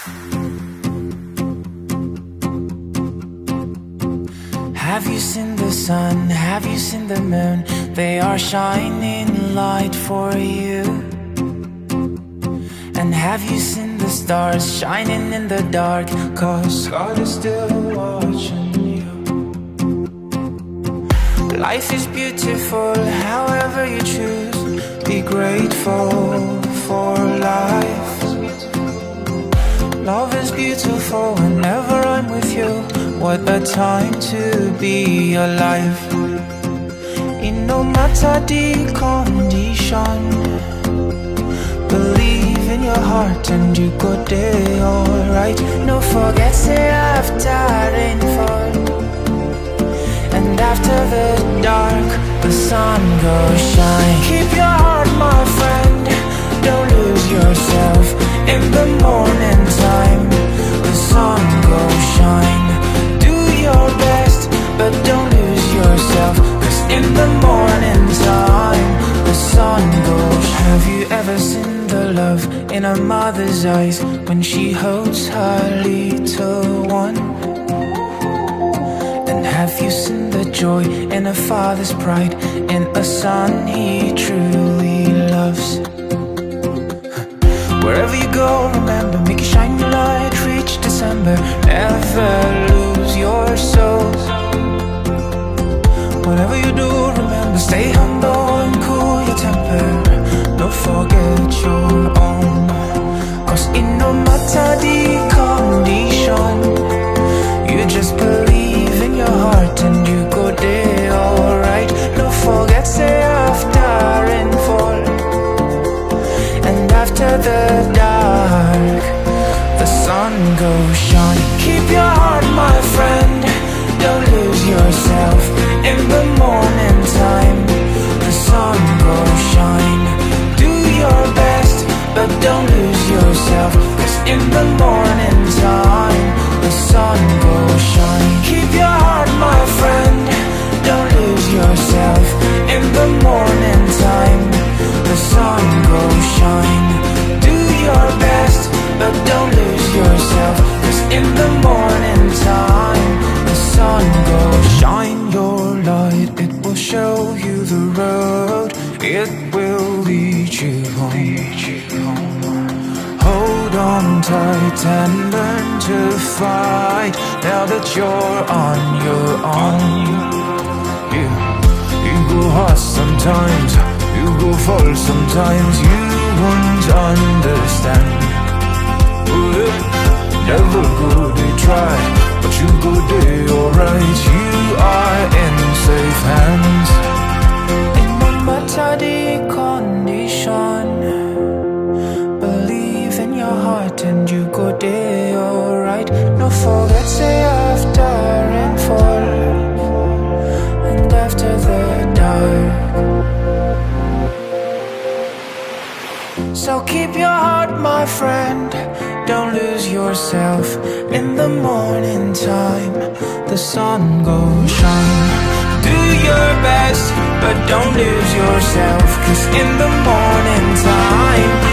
Have you seen the sun? Have you seen the moon? They are shining light for you. And have you seen the stars shining in the dark? 'Cause God is still watching you. Life is beautiful, however you choose. Be grateful for life. Love is beautiful whenever I'm with you. What a time to be alive. No matter the condition, believe in your heart and you go there alright. No forget, say after rainfall and after the dark, the sun goes shine. Keep your heart, my friend, don't lose yourself. In the morning time, the sun goes shine. Do your best, but don't lose yourself. 'Cause in the morning time, the sun goes. Have you ever seen the love in a mother's eyes when she holds her little one? And have you seen the joy in a father's pride in a son he truly loves? Wherever you go, remember, make it shine your light, reach December. Never lose your soul. Whatever you do, remember, stay humble and cool your temper. Don't forget your own. 'Cause it no matter the condition, you just believe in your heart and you go there alright. Don't forget, say after rainfall and after the dark, the sun goes shine. Keep your heart, my friend, don't lose yourself. In the morning time, the sun goes shine. Do your best, but don't lose yourself. 'Cause in the morning time, the sun goes shine. Keep your heart, my friend, don't lose yourself. In the morning time, the sun goes shine. Do your best, but don't lose yourself. 'Cause in the morning time, the sun goes shine your light. It will show you the road. It will lead you home. Hold on tight and learn to fight. Now that you're on your own. You go hard sometimes, you go fall sometimes. You won't understand. Never go, they try, but you go there alright. You are in safe hands. And no matter the condition, believe in your heart and you go there alright. No forget, say after rainfall and after the dark. So keep your heart, my friend, don't lose yourself. In the morning time, the sun goes shine. Do your best, but don't lose yourself. 'Cause in the morning time,